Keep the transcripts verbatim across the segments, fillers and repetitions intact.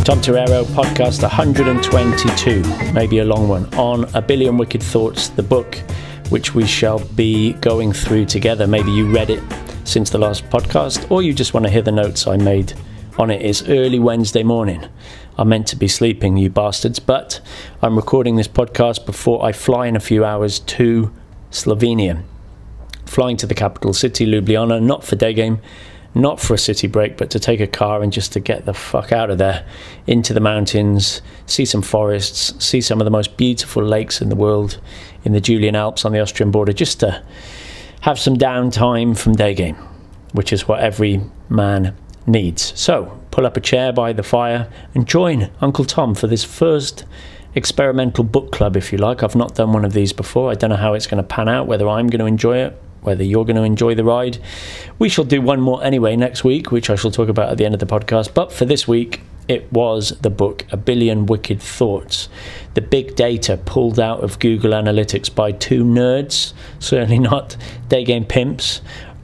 Tom Torero, podcast one hundred twenty-two, maybe a long one, on A Billion Wicked Thoughts, the book, which we shall be going through together. Maybe you read it since the last podcast, or you just want to hear the notes I made on it. It's early Wednesday morning. I'm meant to be sleeping, you bastards, but I'm recording this podcast before I fly in a few hours to Slovenia. Flying to the capital city, Ljubljana, not for day game, not for a city break, but to take a car and just to get the fuck out of there, into the mountains, see some forests, see some of the most beautiful lakes in the world, in the Julian Alps on the Austrian border, just to have some downtime from day game, which is what every man needs. So, pull up a chair by the fire and join Uncle Tom for this first experimental book club, if you like. I've not done one of these before. I don't know how it's going to pan out, whether I'm going to enjoy it, whether you're going to enjoy the ride. We shall do one more anyway next week, which I shall talk about at the end of the podcast. But for this week, it was the book A Billion Wicked Thoughts. The big data pulled out of Google Analytics by two nerds, certainly not day game pimps,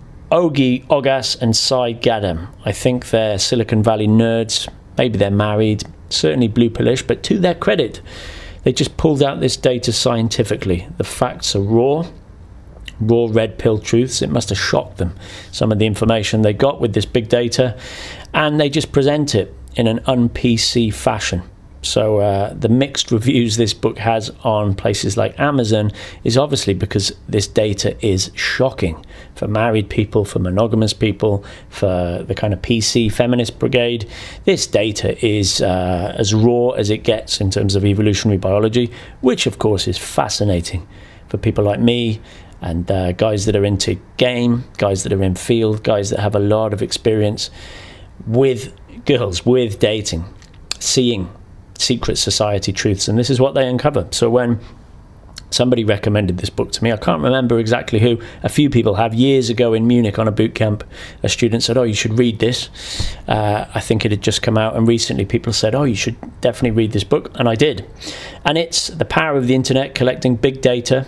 Ogi Ogas and Sai Gadam. I think they're Silicon Valley nerds. Maybe they're married, certainly blue pillish, but to their credit, they just pulled out this data scientifically. The facts are raw. Raw red pill truths. It must have shocked them, some of the information they got with this big data, and they just present it in an un-P C fashion. So uh, the mixed reviews this book has on places like Amazon is obviously because this data is shocking for married people, for monogamous people, for the kind of P C feminist brigade. This data is uh, as raw as it gets in terms of evolutionary biology, which of course is fascinating for people like me, and uh, guys that are into game, guys that are in field, guys that have a lot of experience with girls, with dating, seeing secret society truths. And this is what they uncover. So when somebody recommended this book to me, I can't remember exactly who, a few people have, years ago in Munich on a boot camp, a student said, oh, you should read this. Uh, I think it had just come out, and recently people said, oh, you should definitely read this book, and I did. And it's the power of the internet, collecting big data,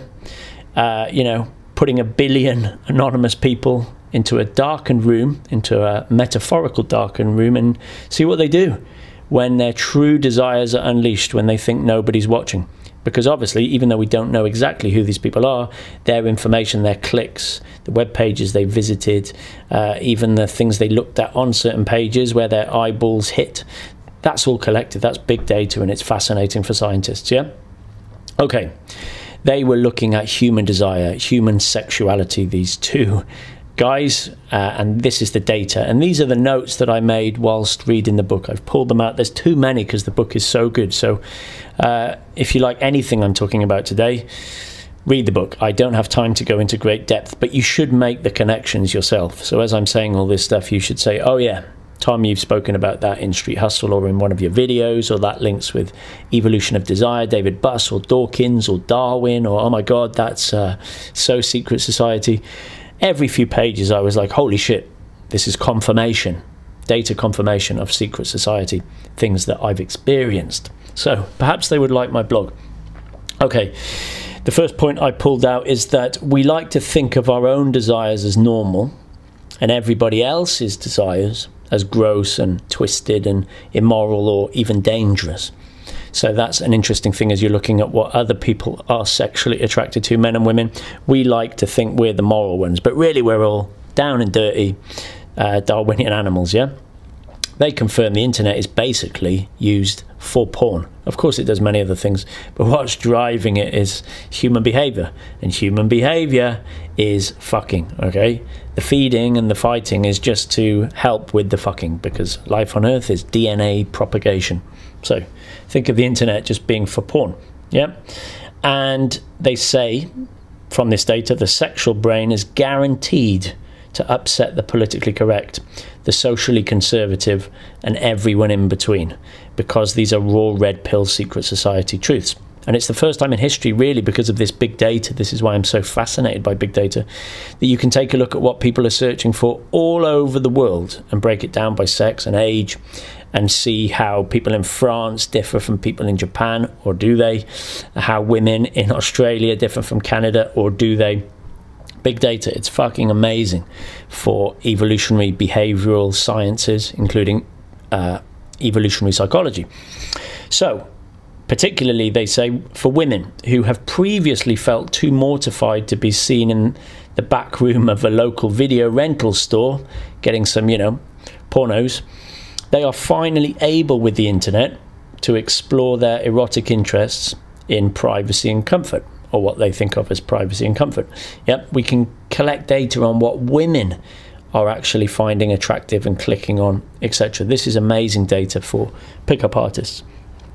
Uh, you know, putting a billion anonymous people into a darkened room, into a metaphorical darkened room, and see what they do when their true desires are unleashed, when they think nobody's watching. Because obviously, even though we don't know exactly who these people are, their information, their clicks, the web pages they visited, uh, even the things they looked at on certain pages where their eyeballs hit, that's all collected. That's big data, and it's fascinating for scientists, yeah? Okay. They were looking at human desire, human sexuality, these two guys, uh, and this is the data. And these are the notes that I made whilst reading the book. I've pulled them out. There's too many because the book is so good. So uh, if you like anything I'm talking about today, read the book. I don't have time to go into great depth, but you should make the connections yourself. So as I'm saying all this stuff, you should say, oh yeah, Tom, you've spoken about that in Street Hustle or in one of your videos, or that links with Evolution of Desire, David Buss, or Dawkins, or Darwin, or oh my God, that's uh, so secret society. Every few pages I was like, holy shit, this is confirmation, data confirmation of secret society, things that I've experienced. So perhaps they would like my blog. Okay, the first point I pulled out is that we like to think of our own desires as normal and everybody else's desires as gross and twisted and immoral or even dangerous. So that's an interesting thing as you're looking at what other people are sexually attracted to, men and women. We like to think we're the moral ones, but really we're all down and dirty uh, Darwinian animals, yeah? They confirm the internet is basically used for porn. Of course it does many other things, but what's driving it is human behavior, and human behavior is fucking, okay? The feeding and the fighting is just to help with the fucking, because life on Earth is D N A propagation. So think of the internet just being for porn, yeah? And they say, from this data, the sexual brain is guaranteed to upset the politically correct, the socially conservative, and everyone in between, because these are raw red pill secret society truths. And it's the first time in history, really, because of this big data, this is why I'm so fascinated by big data, that you can take a look at what people are searching for all over the world and break it down by sex and age, and see how people in France differ from people in Japan, or do they? How women in Australia differ from Canada, or do they? Big data, it's fucking amazing for evolutionary behavioral sciences, including uh, evolutionary psychology. So, particularly, they say, for women who have previously felt too mortified to be seen in the back room of a local video rental store getting some, you know, pornos, they are finally able with the internet to explore their erotic interests in privacy and comfort, or what they think of as privacy and comfort. Yep, we can collect data on what women are actually finding attractive and clicking on, et cetera. This is amazing data for pickup artists.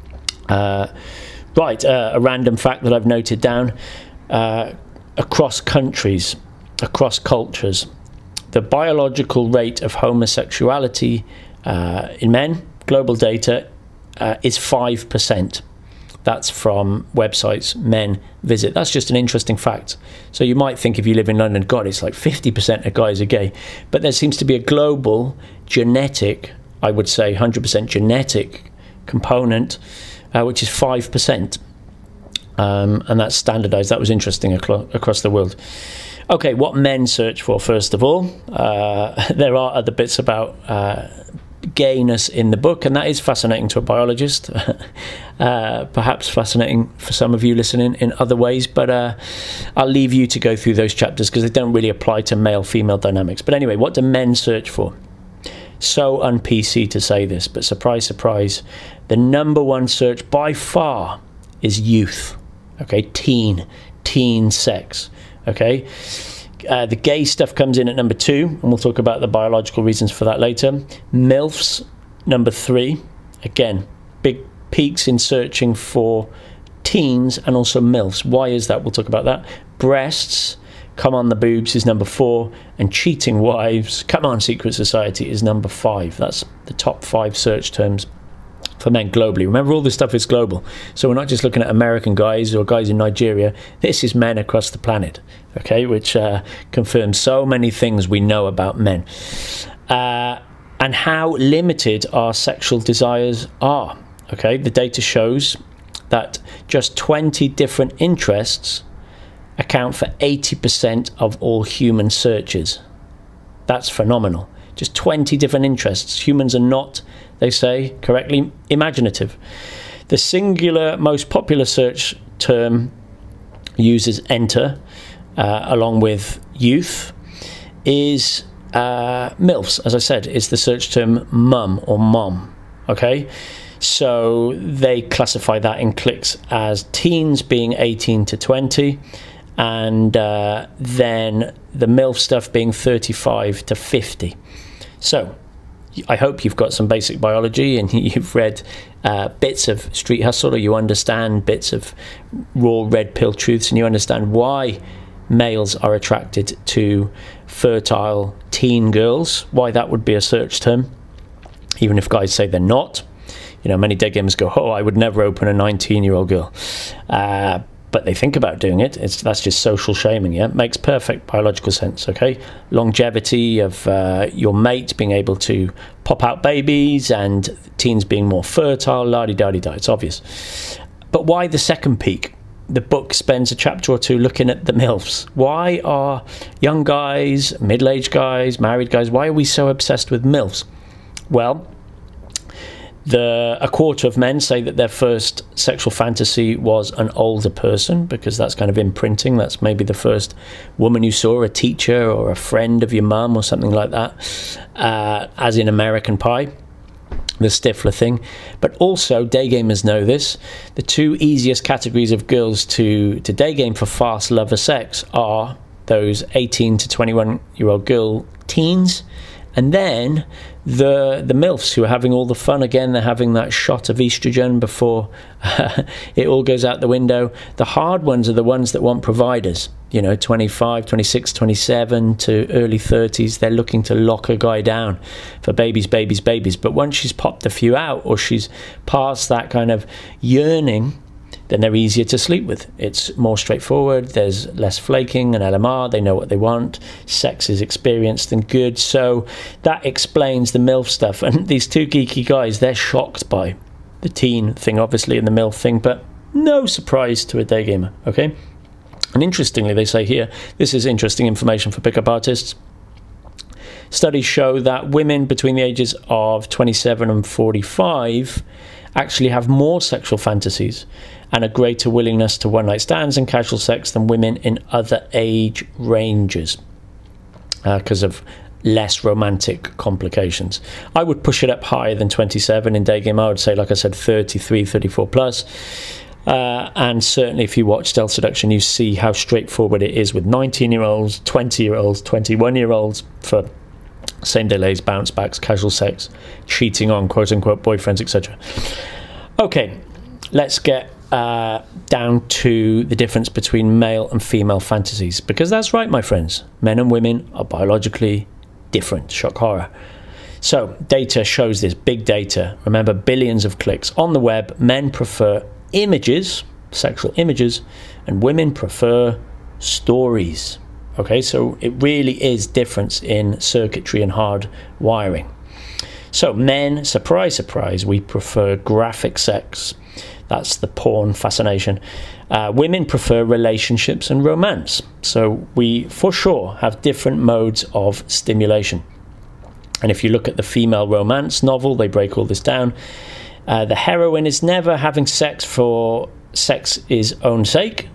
Uh, right, uh, a random fact that I've noted down. Uh, across countries, across cultures, the biological rate of homosexuality uh, in men, global data, uh, is five percent. That's from websites Men Visit. That's just an interesting fact. So you might think if you live in London, God, it's like fifty percent of guys are gay. But there seems to be a global genetic, I would say one hundred percent genetic component, uh, which is five percent. Um, and that's standardized. That was interesting aclo- across the world. Okay, what men search for, first of all. Uh, there are other bits about uh, gayness in the book, and that is fascinating to a biologist. uh, perhaps fascinating for some of you listening in other ways, but uh, I'll leave you to go through those chapters because they don't really apply to male-female dynamics. But anyway, what do men search for? So un-P C to say this, but surprise, surprise, the number one search by far is youth. Okay, teen, teen sex. Okay, uh, the gay stuff comes in at number two, and we'll talk about the biological reasons for that later. MILFs, number three. Again, big peaks in searching for teens and also MILFs. Why is that? We'll talk about that. Breasts, come on the boobs is number four, and cheating wives, come on Secret Society is number five. That's the top five search terms for men globally. Remember, all this stuff is global, so we're not just looking at American guys or guys in Nigeria. This is men across the planet, okay, which uh, confirms so many things we know about men, uh, and how limited our sexual desires are. Okay, the data shows that just twenty different interests account for eighty percent of all human searches. That's phenomenal. Just twenty different interests. Humans are not, they say correctly, imaginative. The singular most popular search term users enter, uh, along with youth, is uh, MILFs. As I said, is the search term mum or mom. Okay, so they classify that in clicks as teens being eighteen to twenty, and uh, then the MILF stuff being thirty-five to fifty. So I hope you've got some basic biology and you've read uh, bits of Street Hustle, or you understand bits of raw red pill truths, and you understand why males are attracted to fertile teen girls, why that would be a search term, even if guys say they're not. You know, many day gamers go, oh, I would never open a nineteen-year-old girl. Uh, but they think about doing it. It's, that's just social shaming, yeah? Makes perfect biological sense, okay? Longevity of uh, your mate being able to pop out babies and teens being more fertile, la-di-da-di-da, it's obvious. But why the second peak? The book spends a chapter or two looking at the MILFs. Why are young guys, middle-aged guys, married guys, why are we so obsessed with MILFs? Well, The, a quarter of men say that their first sexual fantasy was an older person, because that's kind of imprinting. That's maybe the first woman you saw, a teacher or a friend of your mum or something like that, uh, as in American Pie, the Stifler thing. But also, day gamers know this, the two easiest categories of girls to, to day game for fast lover sex are those eighteen to twenty-one year old girl teens, and then the the MILFs who are having all the fun. Again, they're having that shot of estrogen before uh, it all goes out the window. The hard ones are the ones that want providers. You know, twenty-five, twenty-six, twenty-seven to early thirties. They're looking to lock a guy down for babies, babies, babies. But once she's popped a few out, or she's past that kind of yearning, then they're easier to sleep with. It's more straightforward. There's less flaking and L M R. They know what they want. Sex is experienced and good. So that explains the MILF stuff. And these two geeky guys, they're shocked by the teen thing, obviously, and the MILF thing, but no surprise to a day gamer, okay? And interestingly, they say here, this is interesting information for pickup artists, Studies show that women between the ages of twenty-seven and forty-five actually have more sexual fantasies and a greater willingness to one-night stands and casual sex than women in other age ranges because uh, of less romantic complications. I would push it up higher than twenty-seven in day game. I would say, like I said, thirty-three, thirty-four plus. Uh, and certainly if you watch Stealth Seduction, you see how straightforward it is with nineteen-year-olds, twenty-year-olds, twenty-one-year-olds for same-day lays, bounce backs, casual sex, cheating on quote-unquote boyfriends, et cetera. Okay, let's get uh, down to the difference between male and female fantasies, because that's right, my friends. Men and women are biologically different. Shock horror. So data shows this, big data. Remember, billions of clicks on the web. Men prefer images, sexual images, and women prefer stories. Okay, so it really is difference in circuitry and hard wiring. So men, surprise, surprise, we prefer graphic sex. That's the porn fascination. Uh, women prefer relationships and romance. So we, for sure, have different modes of stimulation. And if you look at the female romance novel, they break all this down. Uh, the heroine is never having sex for sex's own sake,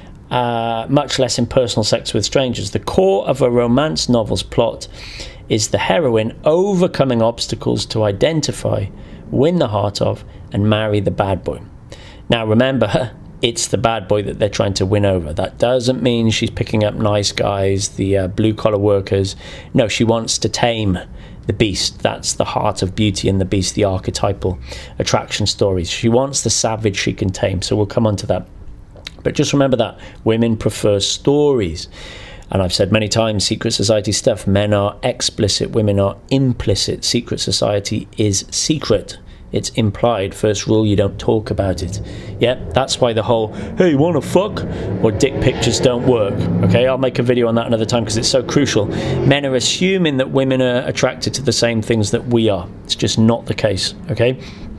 uh, much less impersonal sex with strangers. The core of a romance novel's plot is the heroine overcoming obstacles to identify, win the heart of, and marry the bad boy. Now remember, it's the bad boy that they're trying to win over. That doesn't mean she's picking up nice guys, the uh, blue-collar workers. No, she wants to tame the beast. That's the heart of Beauty and the Beast, the archetypal attraction stories. She wants the savage she can tame, so we'll come on to that. But just remember that women prefer stories. And I've said many times, secret society stuff, men are explicit, women are implicit. Secret society is secret. It's implied. First rule, you don't talk about it. Yeah, that's why the whole, hey, you wanna fuck? Or dick pictures don't work. Okay, I'll make a video on that another time because it's so crucial. Men are assuming that women are attracted to the same things that we are. It's just not the case, okay?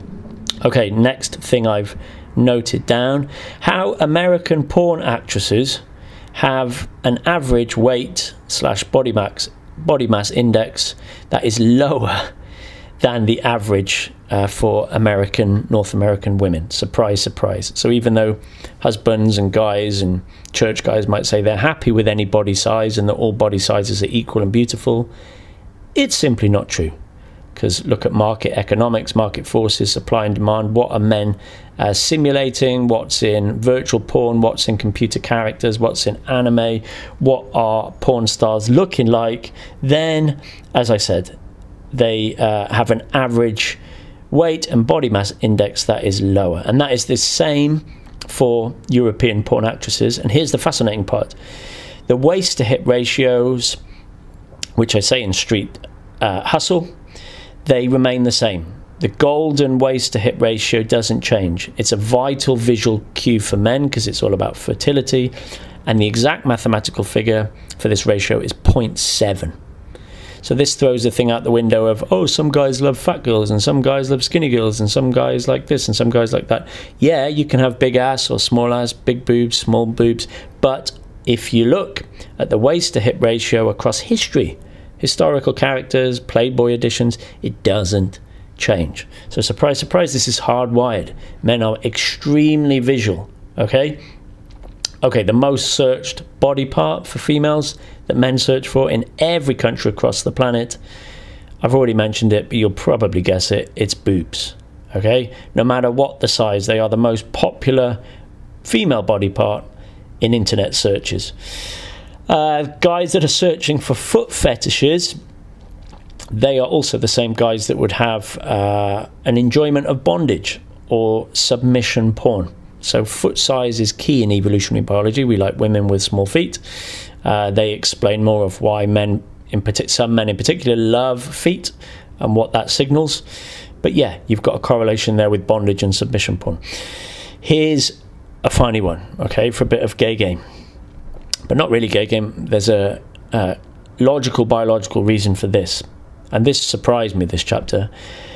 Okay, next thing I've noted down. How American porn actresses have an average weight slash body mass, body mass index that is lower than the average uh, for American, North American women. Surprise, surprise. So even though husbands and guys and church guys might say they're happy with any body size and that all body sizes are equal and beautiful, it's simply not true. Because look at market economics, market forces, supply and demand. What are men uh, simulating? What's in virtual porn? What's in computer characters? What's in anime? What are porn stars looking like? Then, as I said, they uh, have an average weight and body mass index that is lower. And that is the same for European porn actresses. And here's the fascinating part. The waist to hip ratios, which I say in Street uh, Hustle, they remain the same. The golden waist to hip ratio doesn't change. It's a vital visual cue for men because it's all about fertility. And the exact mathematical figure for this ratio is zero point seven. So this throws the thing out the window of, oh, some guys love fat girls and some guys love skinny girls and some guys like this and some guys like that. Yeah, you can have big ass or small ass, big boobs, small boobs. But if you look at the waist to hip ratio across history, historical characters, Playboy editions, it doesn't change. So surprise, surprise, this is hardwired. Men are extremely visual, okay? Okay, the most searched body part for females that men search for in every country across the planet, I've already mentioned it, but you'll probably guess it, it's boobs, okay? No matter what the size, they are the most popular female body part in internet searches. Uh, guys that are searching for foot fetishes, they are also the same guys that would have uh, an enjoyment of bondage or submission porn. So foot size is key in evolutionary biology. We like women with small feet. Uh, they explain more of why men, in partic- some men in particular, love feet and what that signals. But yeah, you've got a correlation there with bondage and submission porn. Here's a funny one, okay, for a bit of gay game. But not really gay game. There's a, a logical, biological reason for this. And this surprised me, this chapter.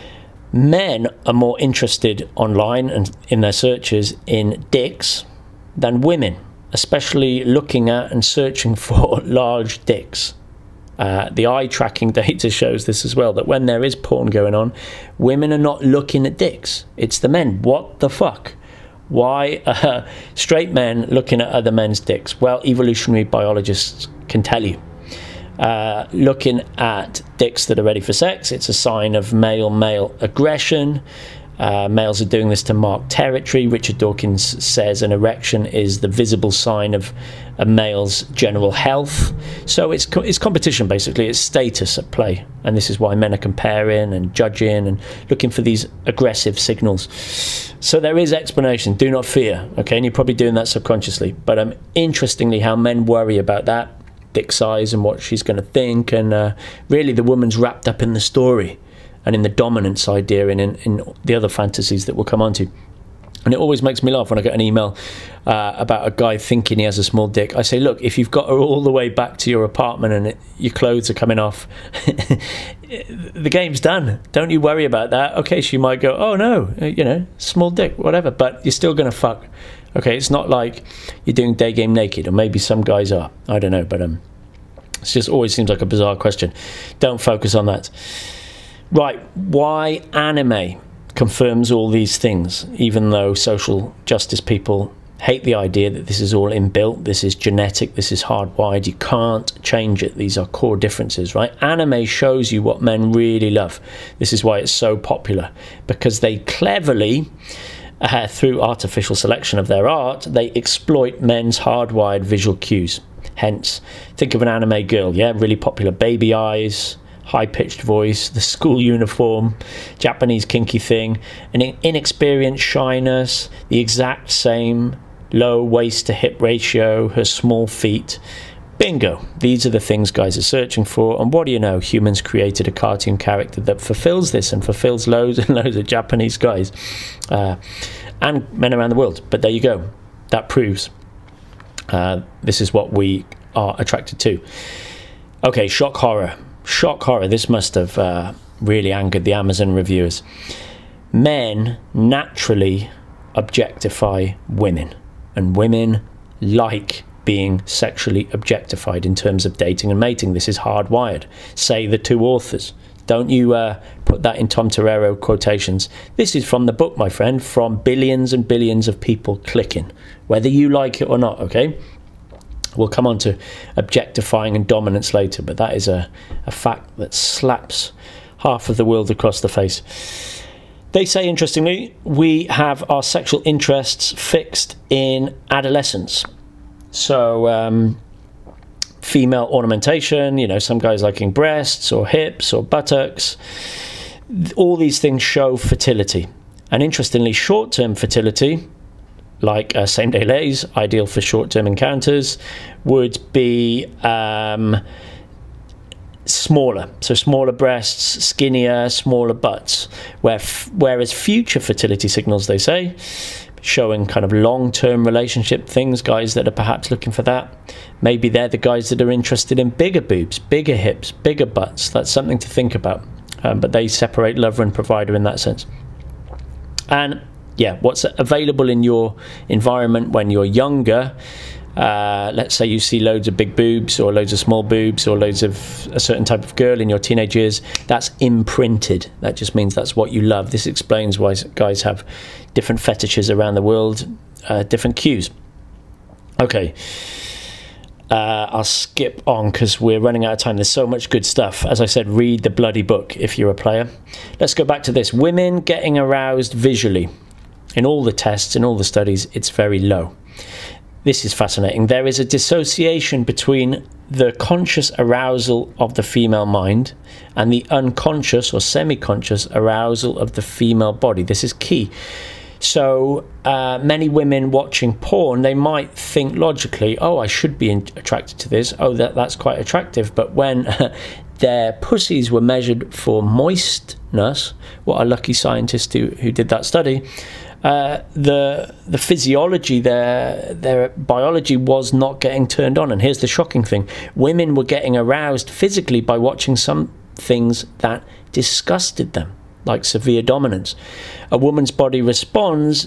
Men are more interested online and in their searches in dicks than women, especially looking at and searching for large dicks. Uh, the eye tracking data shows this as well, that when there is porn going on, women are not looking at dicks. It's the men. What the fuck? Why are straight men looking at other men's dicks? Well, evolutionary biologists can tell you. Uh, looking at dicks that are ready for sex, it's a sign of male-male aggression. Uh, males are doing this to mark territory. Richard Dawkins says an erection is the visible sign of a male's general health. So it's co- it's competition, basically. It's status at play. And this is why men are comparing and judging and looking for these aggressive signals. So there is explanation. Do not fear, okay? And you're probably doing that subconsciously. But um, interestingly, how men worry about that, dick size and what she's going to think. And uh, really, the woman's wrapped up in the story and in the dominance idea and in, in the other fantasies that we'll come on to. And it always makes me laugh when I get an email uh, about a guy thinking he has a small dick. I say, look, if you've got her all the way back to your apartment and it, your clothes are coming off, the game's done. Don't you worry about that. Okay, she might go, oh no, you know, small dick, whatever, but you're still going to fuck. Okay, it's not like you're doing day game naked, or maybe some guys are. I don't know, but um, it just always seems like a bizarre question. Don't focus on that. Right, why anime confirms all these things, even though social justice people hate the idea that this is all inbuilt, this is genetic, this is hardwired, you can't change it, these are core differences, right? Anime shows you what men really love. This is why it's so popular, because they cleverly, uh, through artificial selection of their art, they exploit men's hardwired visual cues. Hence, think of an anime girl, yeah, really popular, baby eyes, high-pitched voice, the school uniform, Japanese kinky thing, an inexperienced shyness, the exact same low waist-to-hip ratio, her small feet. Bingo. These are the things guys are searching for. And what do you know? Humans created a cartoon character that fulfills this and fulfills loads and loads of Japanese guys uh, and men around the world. But there you go. That proves uh, this is what we are attracted to. Okay, shock horror. Shock horror, this must have uh, really angered the Amazon reviewers. Men naturally objectify women, and women like being sexually objectified in terms of dating and mating. This is hardwired, say the two authors. Don't you uh, put that in Tom Torero quotations. This is from the book, my friend, from billions and billions of people clicking, whether you like it or not, okay? We'll come on to objectifying and dominance later, but that is a, a fact that slaps half of the world across the face. They say, interestingly, we have our sexual interests fixed in adolescence. So, um, female ornamentation, you know, some guys liking breasts or hips or buttocks. All these things show fertility. And interestingly, short-term fertility, like uh, same-day lays, ideal for short-term encounters, would be um, smaller. So smaller breasts, skinnier, smaller butts. Where f- whereas future fertility signals, they say, showing kind of long-term relationship things, guys that are perhaps looking for that, maybe they're the guys that are interested in bigger boobs, bigger hips, bigger butts. That's something to think about. Um, but they separate lover and provider in that sense. And yeah, what's available in your environment when you're younger, uh, let's say you see loads of big boobs or loads of small boobs or loads of a certain type of girl in your teenage years, that's imprinted. That just means that's what you love. This explains why guys have different fetishes around the world, uh, different cues. Okay, uh, I'll skip on because we're running out of time. There's so much good stuff. As I said, read the bloody book if you're a player. Let's go back to this. Women getting aroused visually. In all the tests, in all the studies, it's very low. This is fascinating. There is a dissociation between the conscious arousal of the female mind and the unconscious or semi-conscious arousal of the female body. This is key. So uh, many women watching porn, they might think logically, oh, I should be in- attracted to this. Oh, that that's quite attractive. But when their pussies were measured for moistness, what a lucky scientist who, who did that study, Uh, the the physiology, their their biology was not getting turned on. And here's the shocking thing. Women were getting aroused physically by watching some things that disgusted them, like severe dominance. A woman's body responds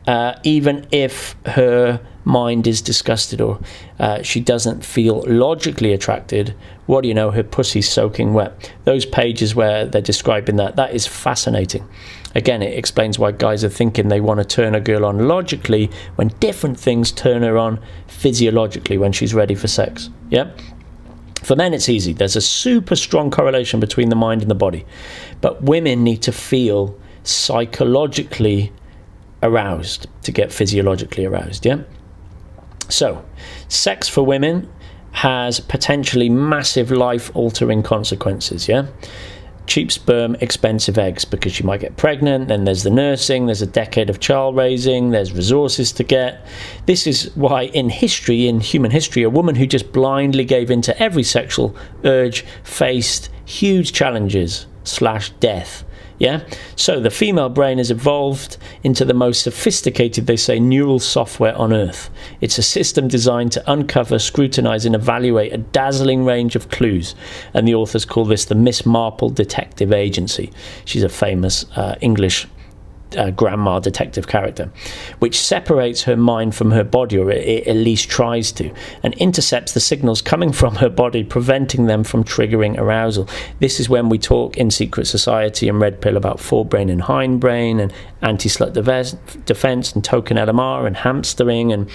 uh, even if her mind is disgusted or uh, she doesn't feel logically attracted. What do you know? Her pussy's soaking wet. Those pages where they're describing that, that is fascinating. Again, it explains why guys are thinking they want to turn a girl on logically when different things turn her on physiologically when she's ready for sex. Yeah. For men, it's easy. There's a super strong correlation between the mind and the body. But women need to feel psychologically aroused to get physiologically aroused, yeah? So, sex for women has potentially massive life-altering consequences, yeah? Cheap sperm, expensive eggs, because you might get pregnant, then there's the nursing, there's a decade of child raising, there's resources to get. This is why in history, in human history, a woman who just blindly gave in to every sexual urge faced huge challenges slash death. Yeah, so the female brain has evolved into the most sophisticated, they say, neural software on Earth. It's a system designed to uncover, scrutinize, and evaluate a dazzling range of clues. And the authors call this the Miss Marple Detective Agency. She's a famous uh, English uh, grandma detective character, which separates her mind from her body, or it, it at least tries to, and intercepts the signals coming from her body, preventing them from triggering arousal. This is when we talk in Secret Society and Red Pill about forebrain and hindbrain and anti-slut defense and token L M R and hamstering, and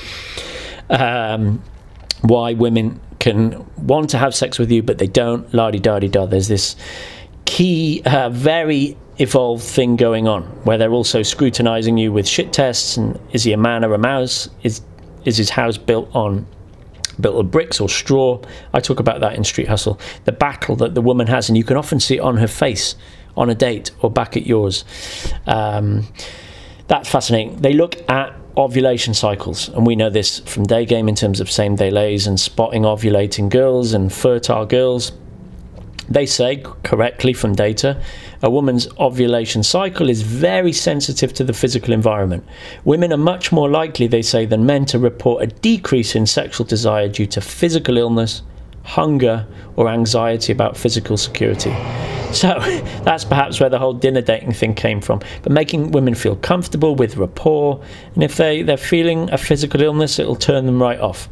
um, why women can want to have sex with you but they don't, la-di-da-di-da. There's this key, uh, very evolved thing going on where they're also scrutinizing you with shit tests, and is he a man or a mouse? Is is his house built on built of bricks or straw? I talk about that in Street Hustle, the battle that the woman has, and you can often see it on her face on a date or back at yours. Um, that's fascinating. They look at ovulation cycles, and we know this from Day Game in terms of same day lays and spotting ovulating girls and fertile girls. They say, correctly from data, a woman's ovulation cycle is very sensitive to the physical environment. Women are much more likely, they say, than men to report a decrease in sexual desire due to physical illness, hunger, or anxiety about physical security. So that's perhaps where the whole dinner dating thing came from. But making women feel comfortable with rapport, and if they, they're feeling a physical illness, it'll turn them right off.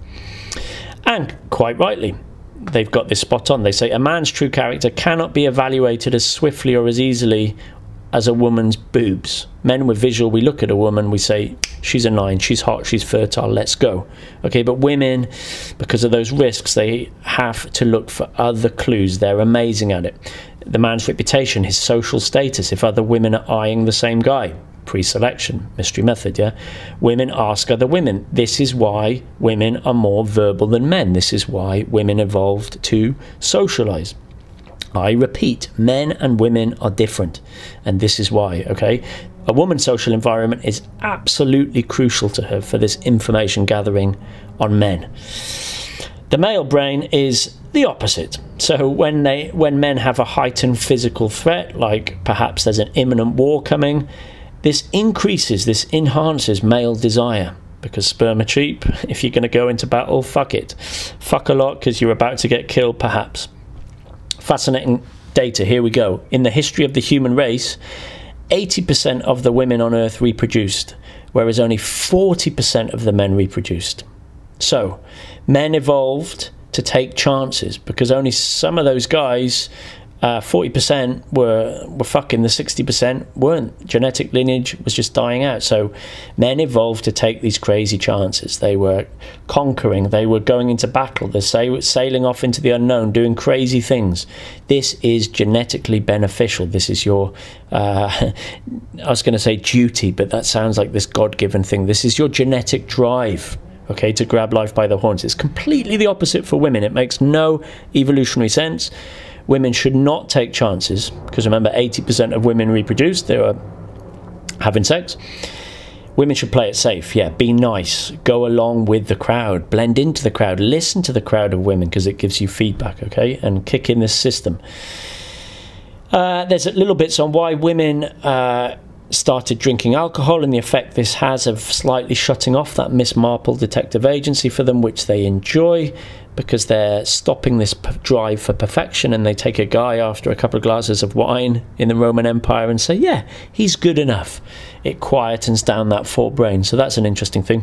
And quite rightly, they've got this spot on. They say a man's true character cannot be evaluated as swiftly or as easily as a woman's boobs. Men with visual, we look at a woman, we say, she's a nine, she's hot, she's fertile, let's go. Okay, but women, because of those risks, they have to look for other clues. They're amazing at it. The man's reputation, his social status, if other women are eyeing the same guy. Pre-selection, mystery method, yeah? Women ask other women. This is why women are more verbal than men. This is why women evolved to socialize. I repeat, men and women are different, and this is why, okay? A woman's social environment is absolutely crucial to her for this information gathering on men. The male brain is the opposite. So when they when men have a heightened physical threat, like perhaps there's an imminent war coming, this increases, this enhances male desire, because sperm are cheap. If you're going to go into battle, fuck it. Fuck a lot because you're about to get killed, perhaps. Fascinating data, here we go. In the history of the human race, eighty percent of the women on Earth reproduced, whereas only forty percent of the men reproduced. So, men evolved to take chances, because only some of those guys, uh, forty percent were were fucking, the sixty percent weren't. Genetic lineage was just dying out. So men evolved to take these crazy chances. They were conquering, they were going into battle, they're sa- sailing off into the unknown, doing crazy things. This is genetically beneficial. This is your, uh, I was going to say duty, but that sounds like this God-given thing. This is your genetic drive, okay, to grab life by the horns. It's completely the opposite for women. It makes no evolutionary sense. Women should not take chances, because remember, eighty percent of women reproduce, they are having sex. Women should play it safe, yeah, be nice, go along with the crowd, blend into the crowd, listen to the crowd of women, because it gives you feedback, okay, and kick in this system. Uh, there's little bits on why women uh, started drinking alcohol and the effect this has of slightly shutting off that Miss Marple Detective Agency for them, which they enjoy. because they're stopping this p- drive for perfection, and they take a guy after a couple of glasses of wine in the Roman Empire and say, yeah, he's good enough. It quietens down that forebrain. So that's an interesting thing.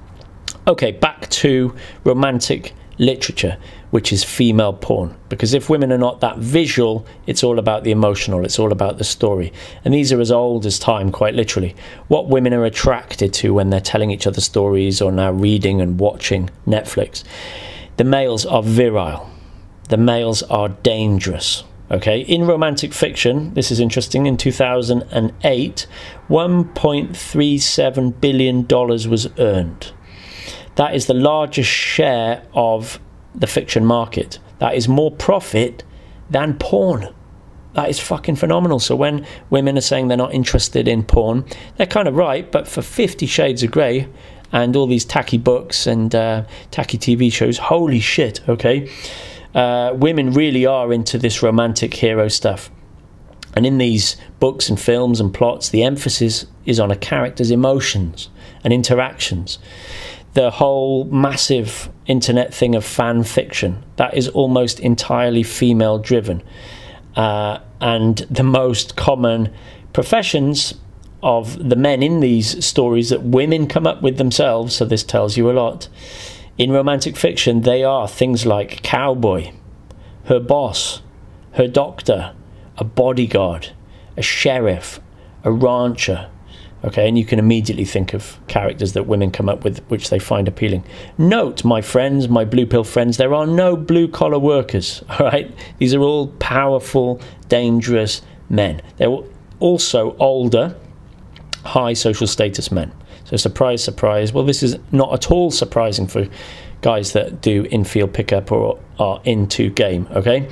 Okay, back to romantic literature, which is female porn, because if women are not that visual, it's all about the emotional, it's all about the story. And these are as old as time, quite literally. What women are attracted to when they're telling each other stories or now reading and watching Netflix. The males are virile. The males are dangerous. Okay, in romantic fiction, this is interesting, in two thousand eight, one point three seven billion dollars was earned. That is the largest share of the fiction market. That is more profit than porn. That is fucking phenomenal. So when women are saying they're not interested in porn, they're kind of right, but for Fifty Shades of Grey and all these tacky books and uh, tacky T V shows, holy shit, okay? Uh, women really are into this romantic hero stuff. And in these books and films and plots, the emphasis is on a character's emotions and interactions. The whole massive internet thing of fan fiction, that is almost entirely female driven. Uh, and the most common professions of the men in these stories that women come up with themselves, so this tells you a lot. In romantic fiction, they are things like cowboy, her boss, her doctor, a bodyguard, a sheriff, a rancher. Okay, and you can immediately think of characters that women come up with which they find appealing. Note, my friends, my blue pill friends, there are no blue collar workers, all right? These are all powerful, dangerous men. They're also older, high social status men. So surprise, surprise. Well, this is not at all surprising for guys that do in-field pickup or are into game, okay?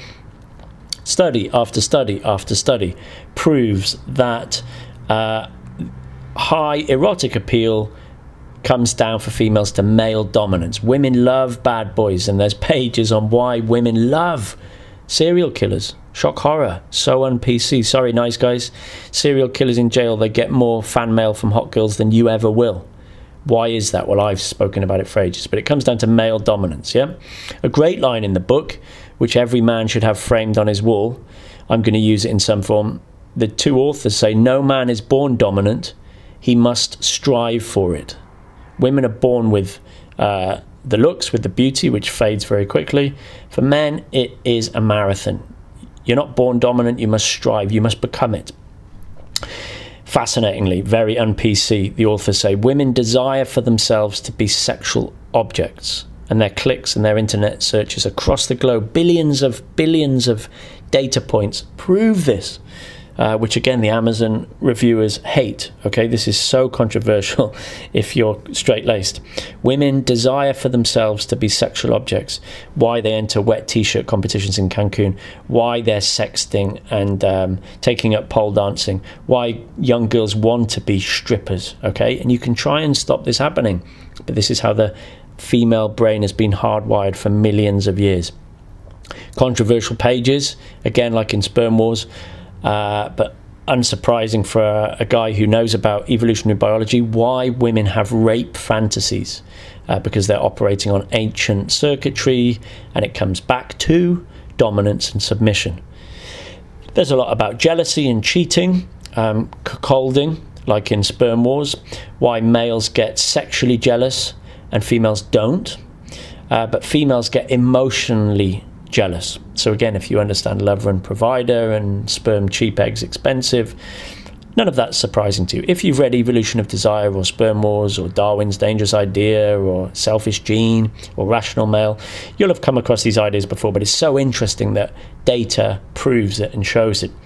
Study after study after study proves that uh, high erotic appeal comes down for females to male dominance. Women love bad boys, and there's pages on why women love serial killers. Shock horror, so un-P C. Sorry, nice guys. Serial killers in jail, they get more fan mail from hot girls than you ever will. Why is that? Well, I've spoken about it for ages, but it comes down to male dominance, yeah? A great line in the book, which every man should have framed on his wall. I'm going to use it in some form. The two authors say, no man is born dominant. He must strive for it. Women are born with uh, the looks, with the beauty, which fades very quickly. For men, it is a marathon. You're not born dominant, you must strive, you must become it. Fascinatingly, very un-P C, the authors say, women desire for themselves to be sexual objects, and their clicks and their internet searches across the globe, billions of billions of data points prove this. Uh, which again the Amazon reviewers hate. Okay, this is so controversial if you're straight-laced. Women desire for themselves to be sexual objects. Why they enter wet t-shirt competitions in Cancun. Why they're sexting and um, taking up pole dancing. Why young girls want to be strippers. Okay, and you can try and stop this happening, but this is how the female brain has been hardwired for millions of years. Controversial pages, again like in Sperm Wars. Uh, but unsurprising for a, a guy who knows about evolutionary biology, why women have rape fantasies, uh, because they're operating on ancient circuitry, and it comes back to dominance and submission. There's a lot about jealousy and cheating, um, cuckolding, like in Sperm Wars, why males get sexually jealous and females don't, uh, but females get emotionally jealous. So again, if you understand lover and provider and sperm cheap, eggs expensive, none of that's surprising to you. If you've read Evolution of Desire or Sperm Wars or Darwin's Dangerous Idea or Selfish Gene or Rational Male, you'll have come across these ideas before, but it's so interesting that data proves it and shows it.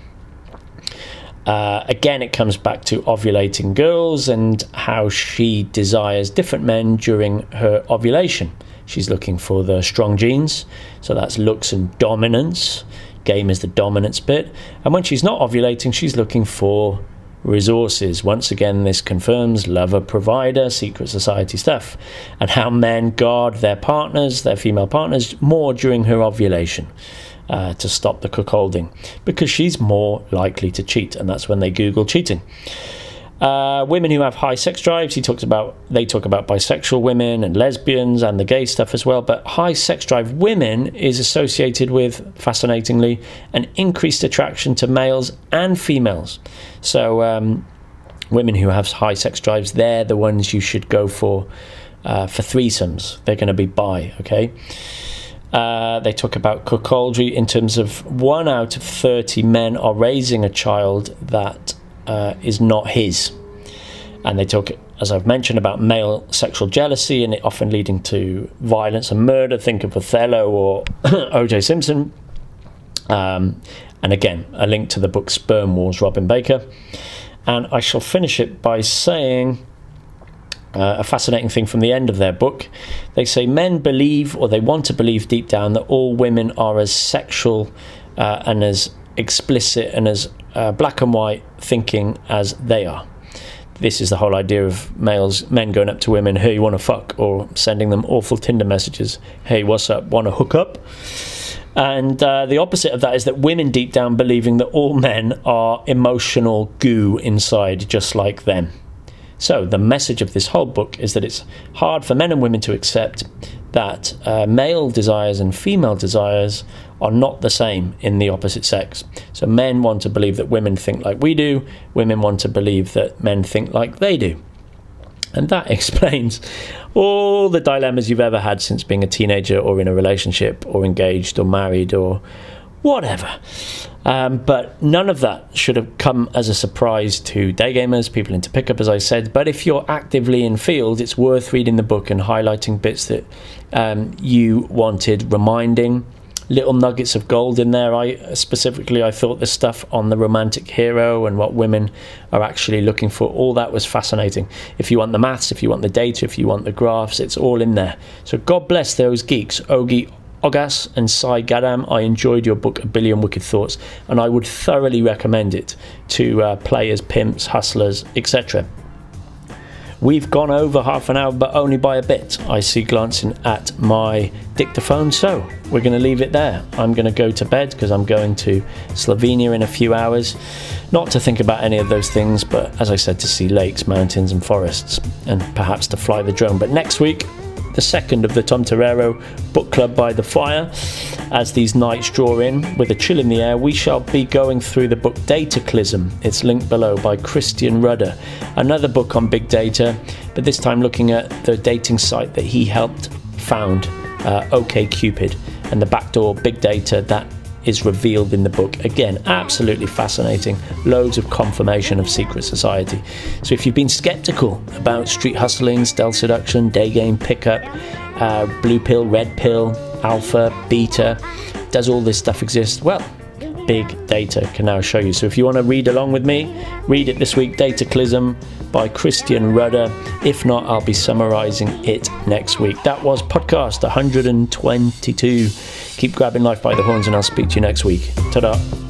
Uh, again, it comes back to ovulating girls and how she desires different men during her ovulation. She's looking for the strong genes, so that's looks and dominance. Game is the dominance bit. And when she's not ovulating, she's looking for resources. Once again, this confirms lover, provider, secret society stuff, and how men guard their partners, their female partners, more during her ovulation uh, to stop the cuckolding, because she's more likely to cheat, and that's when they Google cheating. Uh, women who have high sex drives, he talks about, they talk about bisexual women and lesbians and the gay stuff as well. But high sex drive women is associated with, fascinatingly, an increased attraction to males and females. So um, women who have high sex drives, they're the ones you should go for uh, for threesomes. They're going to be bi, okay? Uh, they talk about cuckoldry in terms of one out of thirty men are raising a child that uh, is not his. And they talk, as I've mentioned, about male sexual jealousy and it often leading to violence and murder. Think of Othello or O J Simpson. Um, and again, a link to the book Sperm Wars, Robin Baker. And I shall finish it by saying uh, a fascinating thing from the end of their book. They say men believe, or they want to believe deep down, that all women are as sexual uh, and as explicit and as uh, black and white thinking as they are. This is the whole idea of males, men going up to women, hey, you want to fuck? Or sending them awful Tinder messages, hey, what's up, want to hook up? And uh, the opposite of that is that women deep down believing that all men are emotional goo inside, just like them. So the message of this whole book is that it's hard for men and women to accept that uh, male desires and female desires are not the same in the opposite sex. So men want to believe that women think like we do, women want to believe that men think like they do. And that explains all the dilemmas you've ever had since being a teenager or in a relationship or engaged or married or whatever. Um, but none of that should have come as a surprise to day gamers, people into pickup, as I said. But if you're actively in field, it's worth reading the book and highlighting bits that um, you wanted reminding. Little nuggets of gold in there. I specifically, I thought the stuff on the romantic hero and what women are actually looking for, all that was fascinating. If you want the maths, if you want the data, if you want the graphs, it's all in there. So God bless those geeks, Ogi Ogas and Sai Gadam. I enjoyed your book, A Billion Wicked Thoughts, and I would thoroughly recommend it to uh, players, pimps, hustlers, et cetera. We've gone over half an hour, but only by a bit. I see glancing at my dictaphone, so we're going to leave it there. I'm going to go to bed because I'm going to Slovenia in a few hours. Not to think about any of those things, but as I said, to see lakes, mountains and forests, and perhaps to fly the drone. But next week, the second of the Tom Torero Book Club by the Fire. As these nights draw in, with a chill in the air, we shall be going through the book Dataclysm. It's linked below by Christian Rudder. Another book on big data, but this time looking at the dating site that he helped found, uh, OkCupid, and the backdoor big data that is revealed in the book. Again, absolutely fascinating. Loads of confirmation of secret society. So if you've been skeptical about street hustling, stealth seduction, day game, pickup, uh, blue pill, red pill, alpha, beta, does all this stuff exist? Well, big data can now show you. So if you want to read along with me, read it this week, Dataclysm by Christian Rudder. If not, I'll be summarizing it next week. That was podcast one hundred twenty-two. Keep grabbing life by the horns and I'll speak to you next week. Ta-da.